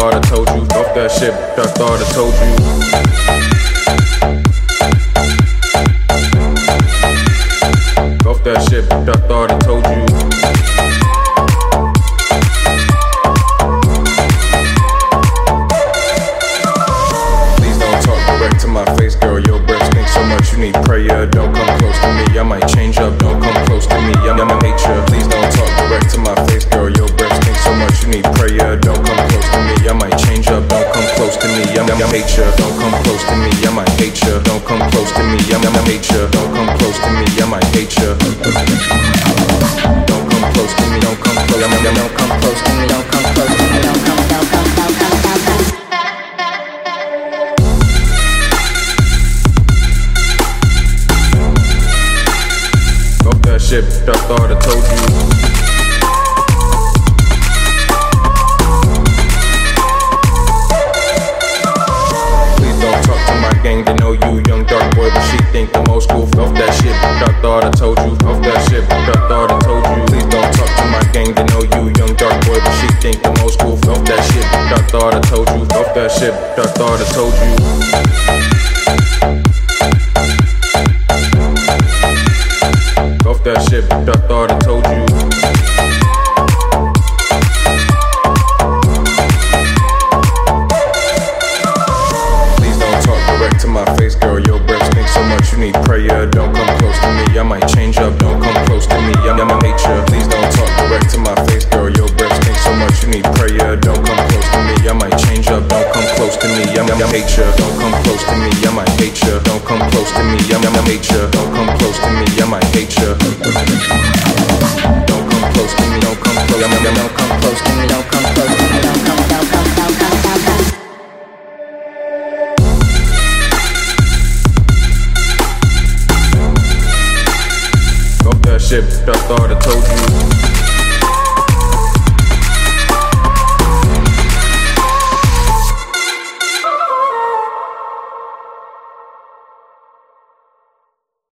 thought I told you. Off that shit, I thought I told you. Off that shit, I thought I told you. Please don't talk direct to my face, girl. Your breath stinks so much, you need prayer. Don't come close to me, I might change up. Don't come close to me, I'ma hate ya. Please don't talk direct to my face, girl. Your breath stinks so much, you need prayer. Don't come close to me, I might change up. Don't come close to me, I'ma hate ya. Don't come close to me, I might hate ya. Don't come close to me, I'ma hate ya. Don't come close to me, I might hate ya. Don't come close to me, don't come close. Don't come close to me, don't come close to me, don't come. Off that shit, I thought I told you. Please don't talk to my gang, they know you young dark boy, but she think I'm old school. Off that shit, I thought I told you. Off that shit, I thought I told you. Please don't talk to my gang, they know you young dark boy, but she think I'm old school. Off that shit, I thought I told you. Off that shit, I thought I told you. Off that shit, I thought I told you. Please don't talk direct to my face, girl. Your breath stinks so much, you need prayer. Don't come close to me, I might change up. Don't come close to me, I'ma hate ya. Please don't talk direct to my face, girl. Your breath stinks so much, you need prayer. Don't come close to me, I might change up. Don't come close to me, I'ma hate ya. Don't come close to me, I might hate ya. Don't come close to me, I'ma hate ya. Don't come close to me, I might hate ya. Don't come close to me, don't come close. Don't come close to me, don't come close to me, don't come. Off that shit, I thought I told you.